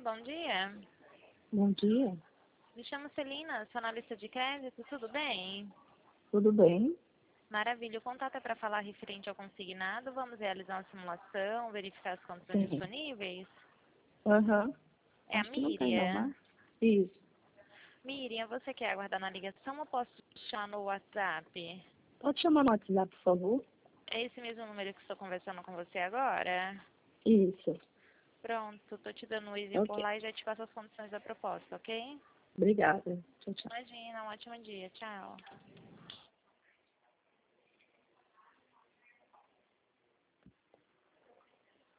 bom dia. Bom dia, Me chamo Celina, sou analista de crédito, tudo bem? tudo bem? Maravilha, o contato é para falar referente ao consignado. Vamos realizar uma simulação, verificar as contas Sim. disponíveis. Aham. É a Acho que não tem não, Miriam. né? Isso. Miriam, você quer aguardar na ligação ou posso puxar no WhatsApp? Pode chamar no WhatsApp, por favor? É esse mesmo número que estou conversando com você agora? Isso. Pronto, estou te dando um easy por Ok. lá e já te passo as condições da proposta, ok? Obrigada. Tchau, tchau. Imagina, um ótimo dia, tchau.